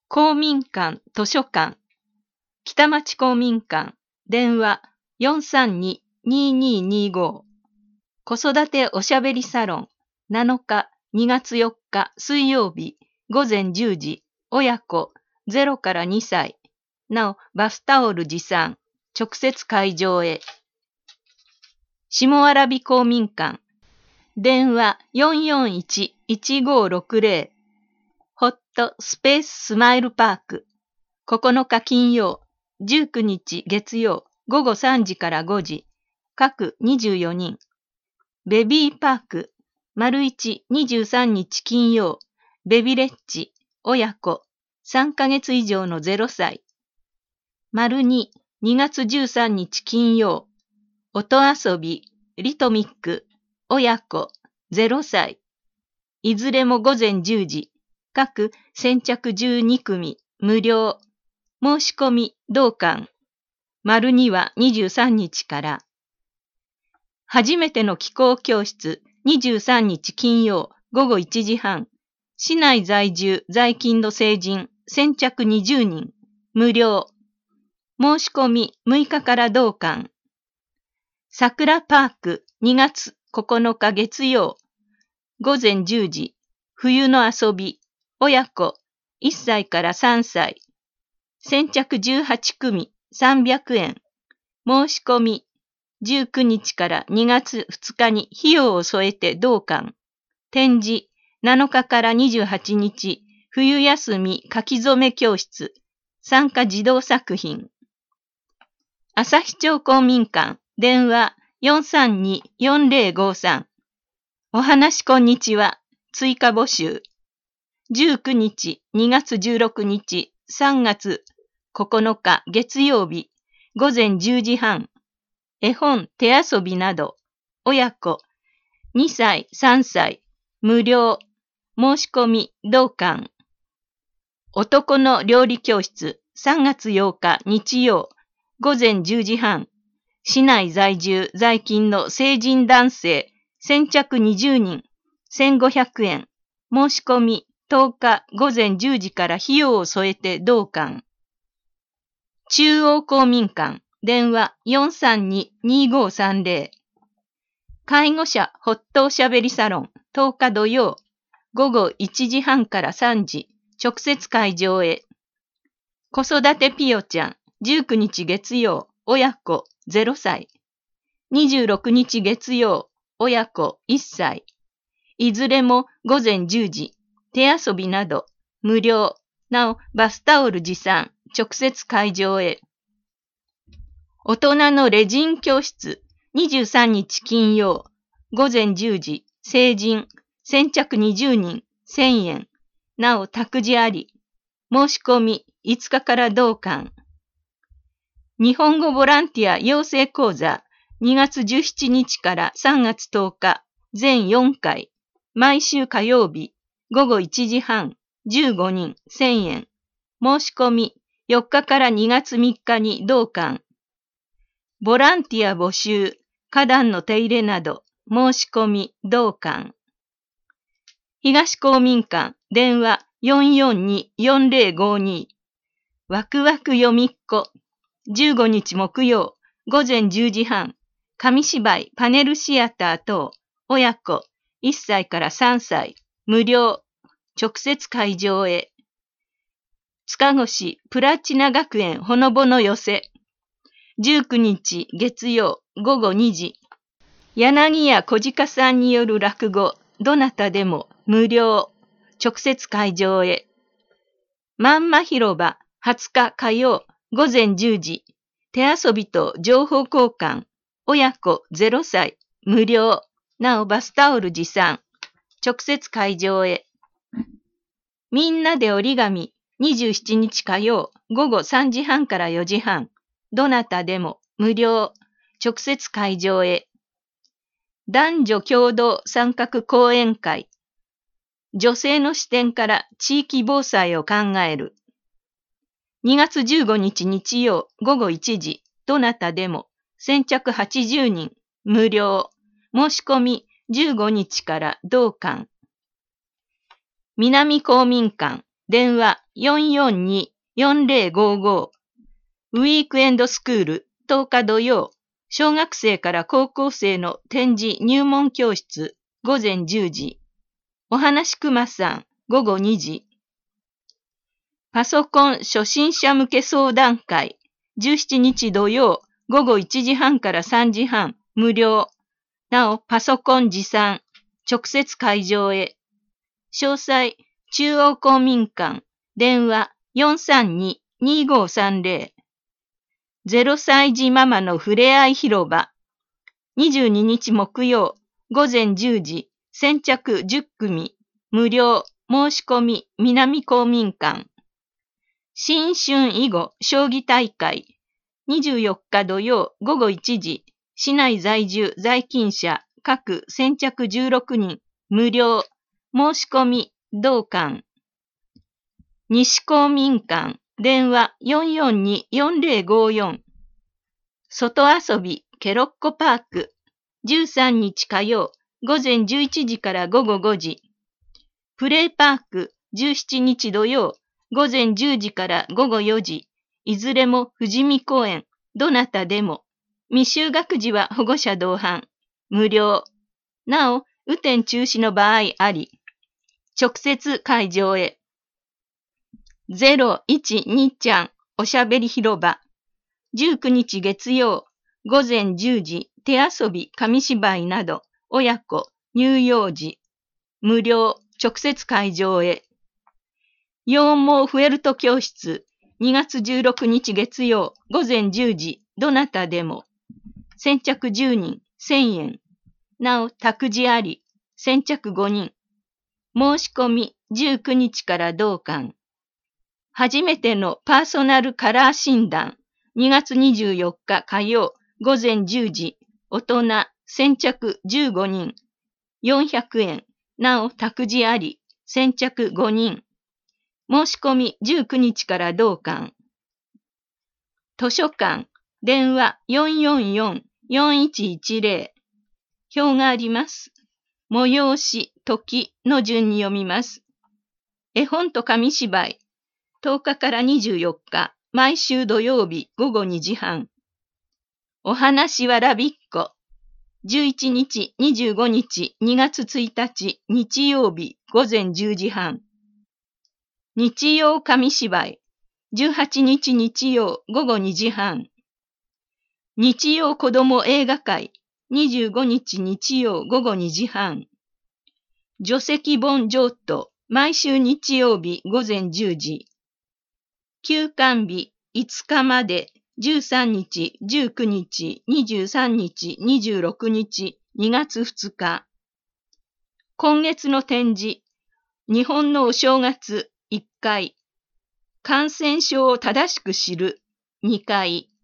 公民館、図書館、北町公民館、電話432-2225。子育ておしゃべりサロン、7日、2月4日水曜日、午前10時、親子0から2歳。なお、バスタオル持参、直接会場へ。下蕨公民館、電話441-1560。ホットスペーススマイルパーク。9日金曜、19日月曜、午後3時から5時。各24人。ベビーパーク。丸1、23日金曜。ベビレッジ。親子。3ヶ月以上の0歳。丸2、2月13日金曜。音遊び。リトミック。親子。0歳。いずれも午前10時。各先着12組無料。申し込み同館。丸2は23日から。初めての気候教室23日金曜午後1時半。市内在住在勤の成人先着20人無料。申し込み6日から同館。桜パーク2月9日月曜午前10時。冬の遊び。親子、1歳から3歳。先着18組、300円。申し込み、19日から2月2日に費用を添えて同館。展示、7日から28日、冬休み書き初め教室。参加児童作品。旭町公民館、電話432-4053。お話こんにちは。追加募集。19日、2月16日、3月9日月曜日、午前10時半。絵本、手遊びなど、親子、2歳、3歳、無料、申し込み、同館。男の料理教室、3月8日日曜、午前10時半。市内在住、在勤の成人男性、先着20人、1500円。申し込み、10日午前10時から費用を添えて同館。中央公民館、電話432-2530。介護者ほっとおしゃべりサロン、10日土曜、午後1時半から3時、直接会場へ。子育てピヨちゃん、19日月曜、親子0歳。26日月曜、親子1歳。いずれも午前10時。手遊びなど、無料。なお、バスタオル持参、直接会場へ。大人のレジン教室、23日金曜、午前10時、成人、先着20人、1000円。なお、託児あり。申し込み、5日から同館。日本語ボランティア養成講座、2月17日から3月10日、全4回。毎週火曜日。午後1時半、15人、1000円。申し込み、4日から2月3日に同館。ボランティア募集、花壇の手入れなど、申し込み、同館。東公民館、電話442-4052。ワクワク読みっこ。15日木曜、午前10時半。紙芝居、パネルシアター等、親子、1歳から3歳。無料、直接会場へ。塚越プラチナ学園ほのぼの寄せ。19日月曜午後2時。柳家小鹿さんによる落語、どなたでも無料、直接会場へ。まんま広場20日火曜午前10時。手遊びと情報交換、親子0歳、無料、なおバスタオル持参。直接会場へ。みんなで折り紙、27日火曜、午後3時半から4時半。どなたでも、無料、直接会場へ。男女共同参画講演会。女性の視点から地域防災を考える。2月15日日曜、午後1時。どなたでも、先着80人、無料。申し込み、15日から同館。南公民館、 電話442-4055。ウィークエンドスクール10日土曜。小学生から高校生の展示入門教室午前10時。お話くまさん午後2時。パソコン初心者向け相談会17日土曜午後1時半から3時半無料。なおパソコン持参直接会場へ。詳細中央公民館電話432-2530。0歳児ママのふれあい広場。22日木曜、午前10時、先着10組、無料、申し込み、南公民館。新春囲碁将棋大会。24日土曜、午後1時、市内在住在勤者、各先着16人、無料、申し込み、同館。西公民館。電話442-4054。外遊びケロッコパーク。13日火曜午前11時から午後5時。プレイパーク17日土曜午前10時から午後4時。いずれも富士見公園。どなたでも。未就学児は保護者同伴。無料。なお、雨天中止の場合あり。直接会場へ。012ちゃんおしゃべり広場。19日月曜午前10時手遊び紙芝居など親子乳幼児無料直接会場へ。羊毛フェルト教室2月16日月曜午前10時どなたでも。先着10人1000円。なお託児あり。先着5人。申し込み19日から同館。初めてのパーソナルカラー診断2月24日火曜午前10時大人先着15人400円。なお託児あり。先着5人。申し込み19日から同館。図書館電話444-4110。表があります。催し時の順に読みます。絵本と紙芝居10日から24日毎週土曜日午後2時半。お話はラビッコ11日25日2月1日日曜日午前10時半。日曜紙芝居18日日曜午後2時半。日曜子ども映画会25日日曜午後2時半。書籍本譲渡毎週日曜日午前10時。休館日5日まで13日、19日、23日、26日、2月2日。今月の展示、日本のお正月1回、感染症を正しく知る2回。